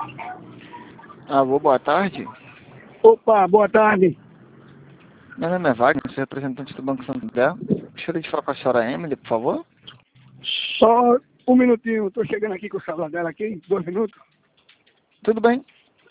Alô, boa tarde. Opa, boa tarde. Meu nome é Wagner, sou representante do Banco Santander. Gostaria de falar com a senhora Emily, por favor. Só um minutinho, estou chegando aqui com o celular dela aqui, 2 minutos. Tudo bem?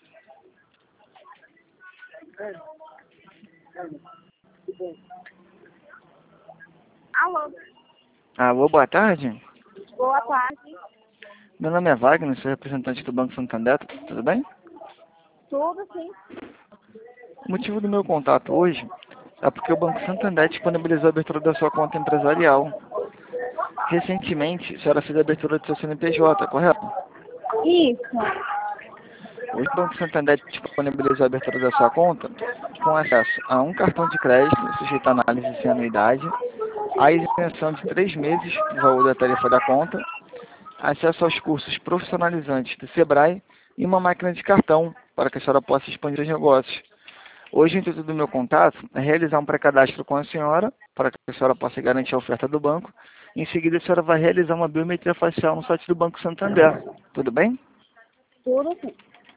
Alô, Alô, boa tarde. boa tarde. Meu nome é Wagner, sou representante do Banco Santander. Tudo bem? Tudo sim? O motivo do meu contato hoje é porque o Banco Santander disponibilizou a abertura da sua conta empresarial. Recentemente, a senhora fez a abertura do seu CNPJ, correto? Isso. Hoje o Banco Santander disponibilizou a abertura da sua conta com acesso a um cartão de crédito sujeito a análise sem anuidade, a isenção de 3 meses do valor da tarifa da conta, acesso aos cursos profissionalizantes do Sebrae e uma máquina de cartão para que a senhora possa expandir os negócios. Hoje, o intuito do meu contato é realizar um pré-cadastro com a senhora, para que a senhora possa garantir a oferta do banco. Em seguida, a senhora vai realizar uma biometria facial no site do Banco Santander. Tudo bem? Tudo sim.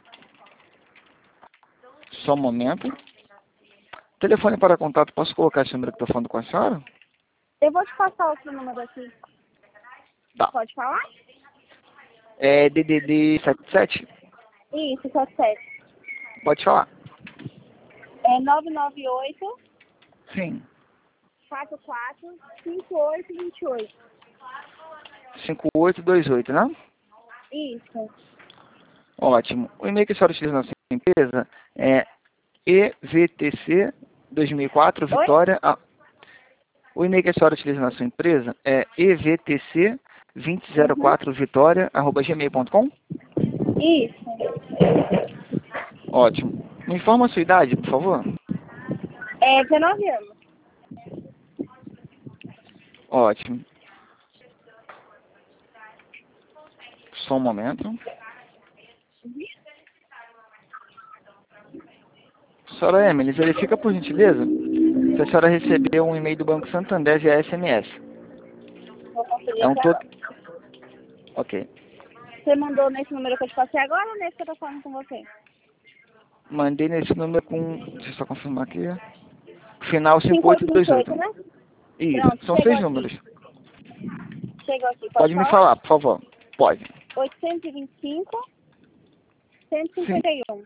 Só um momento. Telefone para contato, posso colocar esse número que estou falando com a senhora? Eu vou te passar outro número aqui. Tá. Pode falar? É DDD 77? Isso, 77. Pode falar. É 998 Sim. 44 5828. 5828, né? Isso. Ótimo. O e-mail que a senhora utiliza na sua empresa é evtc2004 Oi? Vitória. O e-mail que a senhora utiliza na sua empresa é evtc2004 Vitória@gmail.com. Isso. Ótimo. Me informa a sua idade, por favor. É 19 anos. Ótimo. Só um momento. Senhora Emily, verifica por gentileza se a senhora recebeu um e-mail do Banco Santander via SMS. Vou conferir É um aqui todo. agora. Ok. Você mandou nesse número que eu te passei agora ou nesse que eu tô falando com você? Mandei nesse número com. Deixa eu só confirmar aqui. Final 5828, 5828. né? Isso. Pronto, São chegou 6 aqui. números. Chegou aqui, pode Pode me falar? falar, por favor. Pode. 825 Sim. 151.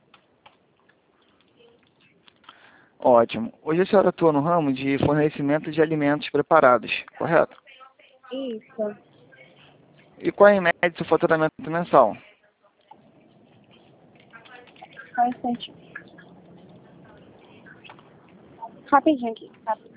Ótimo. Hoje a senhora atua no ramo de fornecimento de alimentos preparados, correto? Isso. E qual é em média o seu faturamento mensal? Só um instante. Rapidinho aqui. Rápido.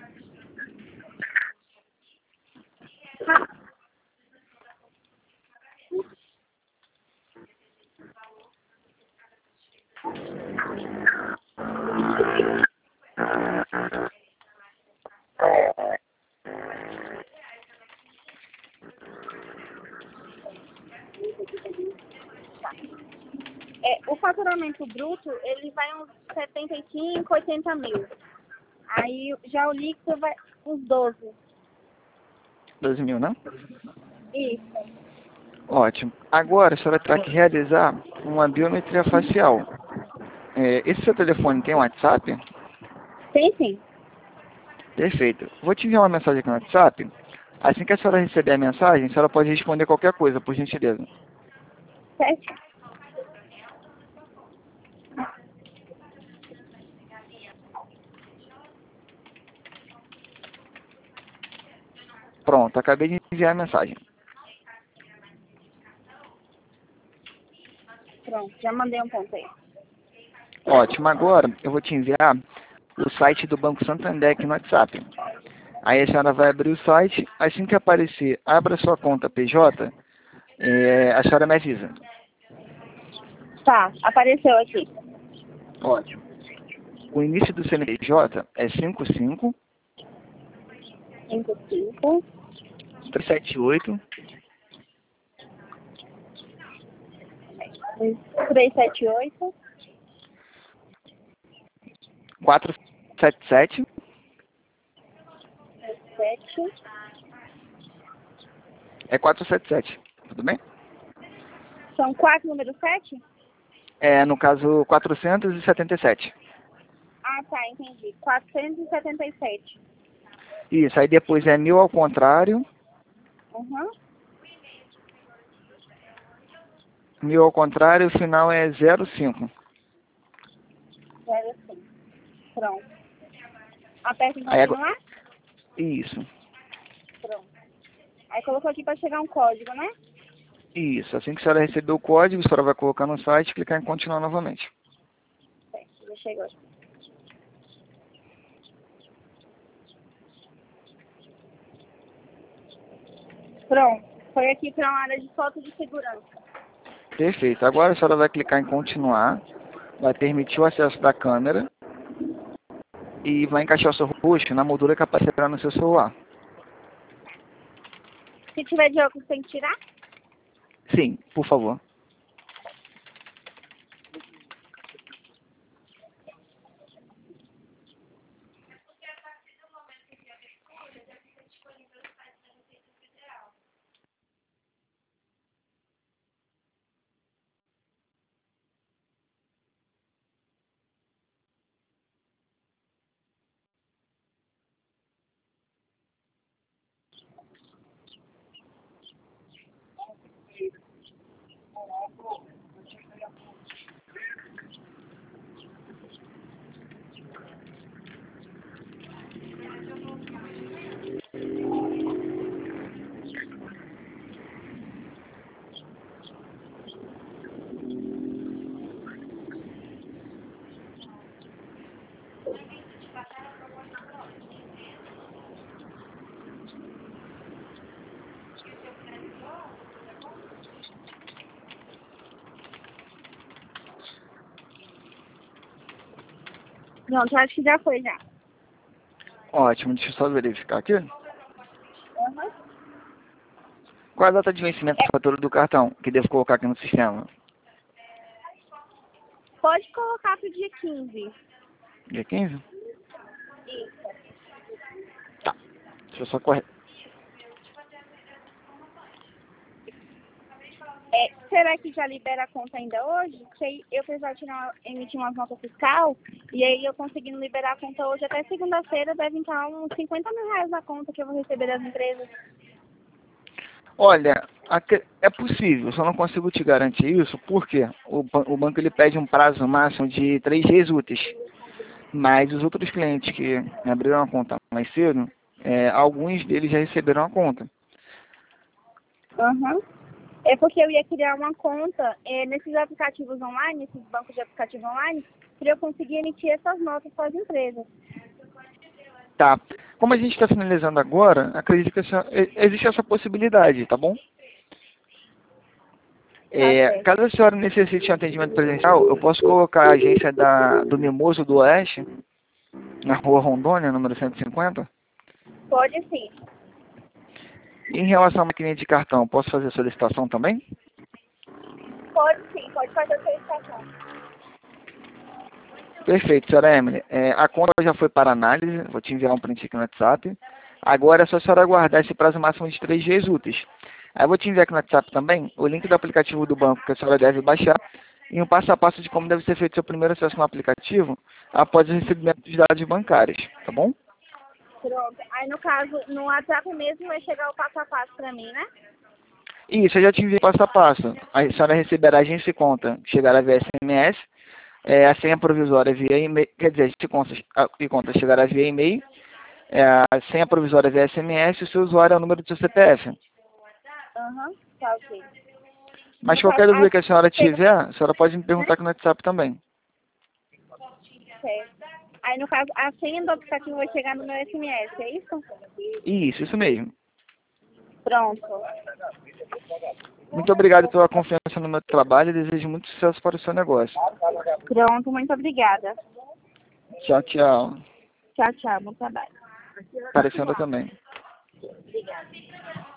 O faturamento bruto, ele vai uns 75, 80 mil. Aí já o líquido vai uns 12. 12 mil, né? Isso. Ótimo. Agora a senhora terá que realizar uma biometria facial. Esse seu telefone tem WhatsApp? Sim, sim. Perfeito. Vou te enviar uma mensagem aqui no WhatsApp. Assim que a senhora receber a mensagem, a senhora pode responder qualquer coisa, por gentileza. Certo? Pronto, acabei de enviar a mensagem. Pronto, já mandei um ponto aí. Ótimo. Agora eu vou te enviar o site do Banco Santander aqui no WhatsApp. Aí a senhora vai abrir o site. Assim que aparecer, abra sua conta PJ, a senhora me avisa. Tá, apareceu aqui. Ótimo. O início do CNPJ é 55 55 378 378 477 7. É 477. Tudo bem? São 4 número 7? No caso, 477. Ah, tá, entendi. 477. Isso, aí depois é 1000 ao contrário. Uhum. 1000 ao contrário, o final é 05. 05. Pronto. Aperta em Aí continuar? isso, Pronto. Aí colocou aqui para chegar um código, né? isso. Assim que a senhora receber o código, a senhora vai colocar no site e clicar em continuar novamente. Certo, já chegou. Pronto. Foi aqui para uma área de foto de segurança. Perfeito. Agora a senhora vai clicar em continuar, vai permitir o acesso da câmera e vai encaixar o seu rosto na moldura que aparecerá no seu celular. Se tiver de óculos, tem que tirar? Sim, por favor. Pronto, acho que já foi já. Ótimo, deixa eu só verificar aqui. Uhum. Qual é a data de vencimento da fatura do cartão que devo colocar aqui no sistema? Pode colocar pro dia 15. Dia 15? Isso. Tá. Deixa eu só correr. Será que já libera a conta ainda hoje? Porque aí eu precisava emitir umas notas fiscal e aí eu conseguindo liberar a conta hoje até segunda-feira deve entrar uns 50 mil reais na conta que eu vou receber das empresas. Olha, é possível, só não consigo te garantir isso, porque o banco ele pede um prazo máximo de 3 dias úteis. Mas os outros clientes que abriram a conta mais cedo, alguns deles já receberam a conta. Uhum. É porque eu ia criar uma conta nesses aplicativos online, nesses bancos de aplicativo online, para eu conseguir emitir essas notas para as empresas. Tá. Como a gente está finalizando agora, acredito que existe essa possibilidade, tá bom? certo. Caso a senhora necessite de um atendimento presencial, eu posso colocar a agência do Mimoso do Oeste, na rua Rondônia, número 150? Pode sim. Em relação à maquininha de cartão, posso fazer a solicitação também? Pode sim, pode fazer a solicitação. Perfeito, senhora Emily. A conta já foi para análise, vou te enviar um print aqui no WhatsApp. Agora é só a senhora aguardar esse prazo máximo de 3 dias úteis. Aí eu vou te enviar aqui no WhatsApp também o link do aplicativo do banco que a senhora deve baixar e um passo a passo de como deve ser feito seu primeiro acesso no aplicativo após o recebimento dos dados bancários, tá bom? Pronto. Aí no caso, no WhatsApp mesmo vai chegar o passo a passo para mim, né? Isso, eu já te enviei passo a passo. A senhora receberá a agência e conta, chegará via SMS, a senha provisória via e-mail, quer dizer, e conta chegará via e-mail, a senha provisória via SMS e o seu usuário é o número do seu CPF. Aham, tá ok. Mas No qualquer caso, dúvida que a senhora tiver, a senhora pode me perguntar aqui no WhatsApp também. certo. Aí no caso, a senha do aplicativo vai chegar no meu SMS, é isso? Isso mesmo. Pronto. Muito obrigado pela confiança no meu trabalho e desejo muito sucesso para o seu negócio. Pronto, muito obrigada. Tchau, tchau. Tchau, tchau. Bom trabalho. Parecendo também. Obrigada.